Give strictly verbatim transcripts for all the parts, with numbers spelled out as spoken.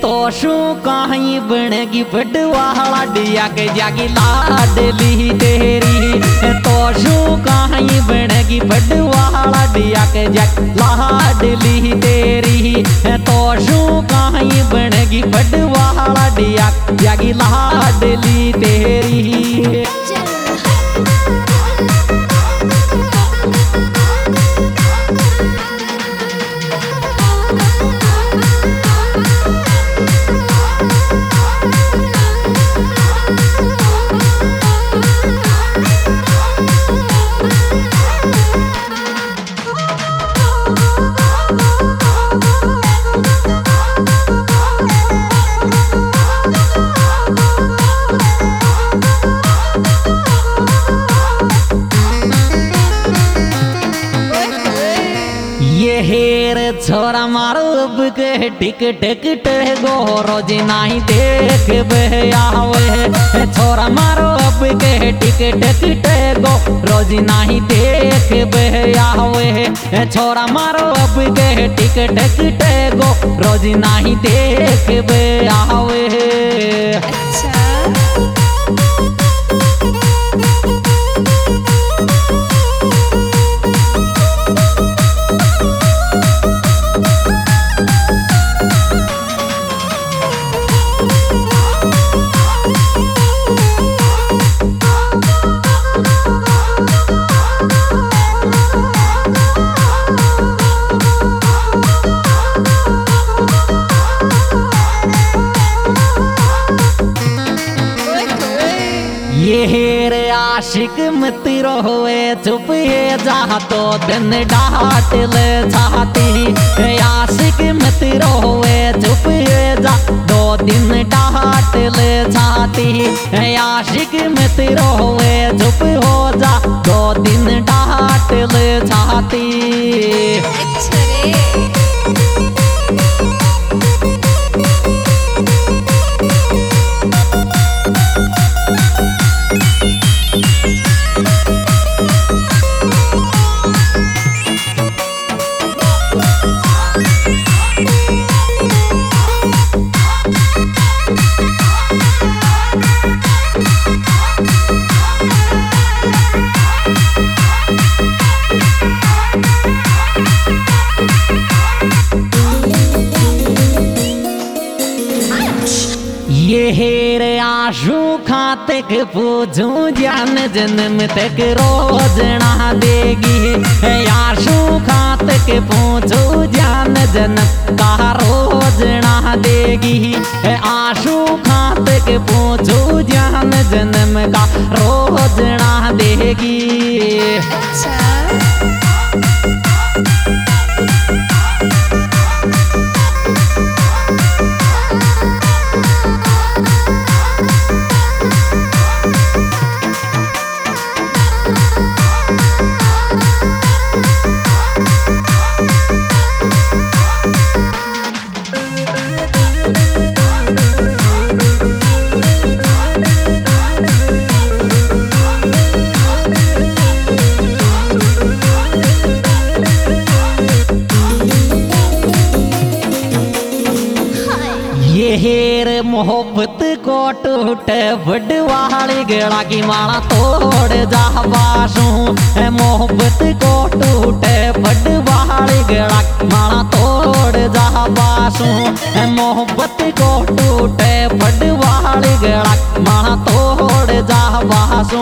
तो शू कहीं बनेगी बटवाला डिया के जागी लाडली तेरी। तो शू कहीं बनेगी बटवाला डिया के जागी लाडली तेरी। तो शू कहीं बनेगी बटवाला डिया जागी लाडली तेरी। ये हेर छोरा मारो अब के टिक टिक गो रोज नहीं देख आवे। छोरा मारो अब के टिक टिक गो रोज नहीं देख आवे। छोरा मारो अब के टिक टिक गो रोज नहीं देख आवे। ये हेरे आशिक मित्र होए चुप है जा तो दिन डांट ले चाहती। आशिक मित्र होए चुप है जा दो दिन डांट ले चाहती। आशिक मित्र होए चुप हो जा दो दिन डांट ले चाहती। ये हेरे आशू खाते के पूछूं जान जन्म तक रोज ना देगी। आशू खाते के पूछूं जान जन्म का रोज ना देगी। आशू खाते के पूछूं जान जन्म का रोज ना देगी। ये हेर मोहब्बत को टूटे बड़वाली गला की माला तोड़ जा बासू। मोहब्बत को टूटे बड़वाली गला की माला तोड़ जा बासू। मोहब्बत को टूटे बड़वाली गला की माला तोड़ जा बासू।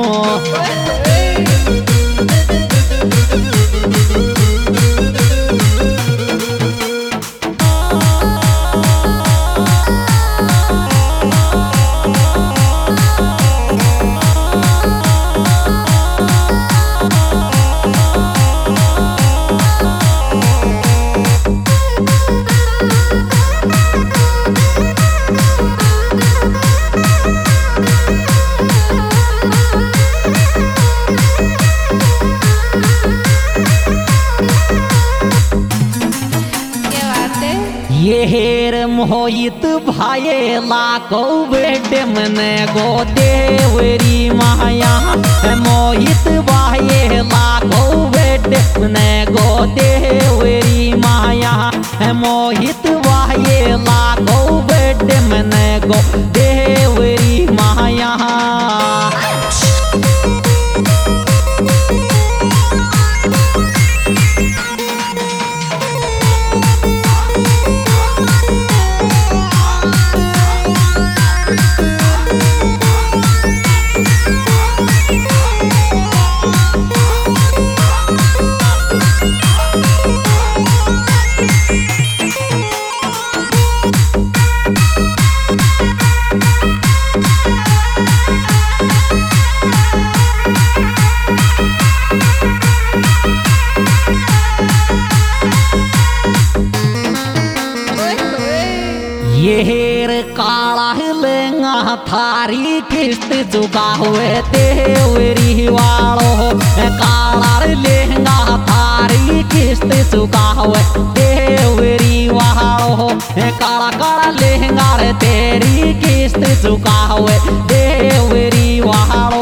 ये हेर मोहित भाई लाखो बेटे मने गो देवरी माया। मोहित भाई लाखो बेटे मने गो देवरी माया। मोहित भाई लाखो ये हेर काला लेंगा थारी किस्त चुका हुए तेवरी वालो काला लेंगा थारी किस्त चुका हुए तेवरी वालो काला काला लेंगा रे तेरी किस्त चुका हुए तेवरी वालो।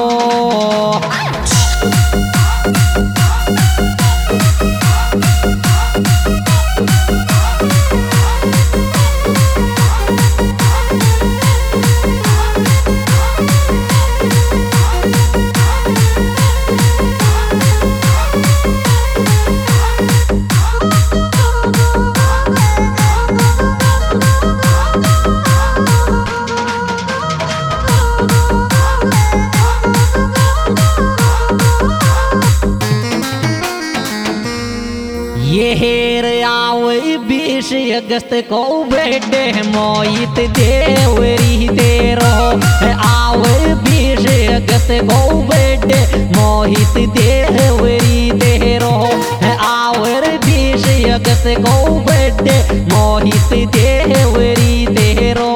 ये हेर आवे बीस अगस्त को बेटे मोहित देवरी तेरो आवे बीस अगस्त को बेटे मोहित देवरी तेरो आवे बीस अगस्त को बेटे मोहित देवरी तेरो।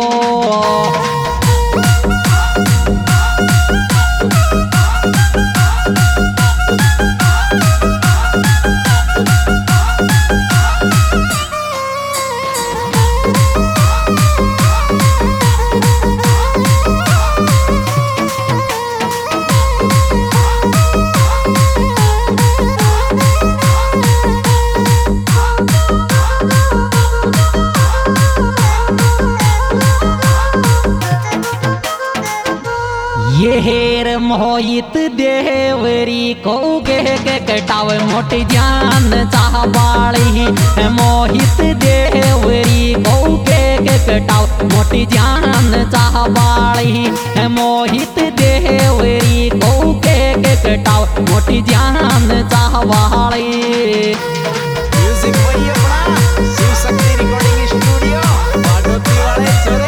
ये हेर मोहित देवरी को गे के कटावे मोटी जान चाहवाली मोहित देवरी को गे के कटावे मोटी जान चाहवाली मोहित देवरी को गे के कटावे मोटी जान चाहवाली। म्यूजिक वही अपना शिव शक्ति रिकॉर्डिंग स्टूडियो बाडोती वाले छोरे।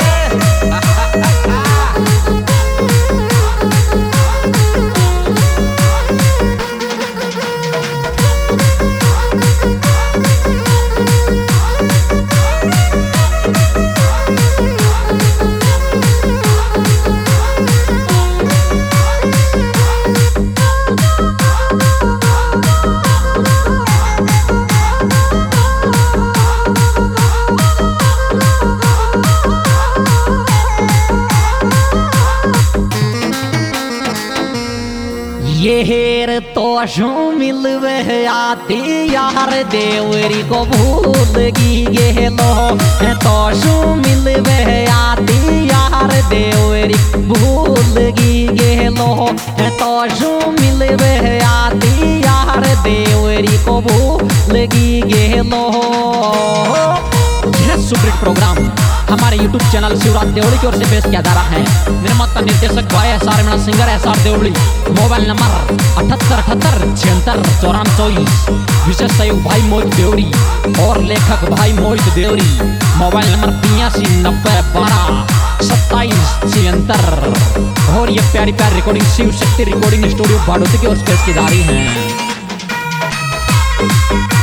ये हेर तो शू मिलवे आती यार देवरी को भूल गे लो तो शू मिलवे आती यार देवरी भूल गे लो तो शू मिलवे आती यार देवरी को भूल गे लो। यह सुपरहिट प्रोग्राम हमारे यूट्यूब चैनल शिवराज देवड़ी की ओर से पेश किया जा रहा है। निर्माता निर्देशक भाई S R Meena singer S R Devdi. Mobile number अठहत्तर अठहत्तर छिहत्तर चौरान चौबीस। विशेष सहयोग भाई मोहित देवड़ी और लेखक भाई मोहित देवड़ी। मोबाइल नंबर पियासी नब्बे बारह सत्ताईस छिहत्तर। और ये प्यारी प्यारी recording Shiv Shakti recording studio Badoti की ओर से पेश की जा रही है।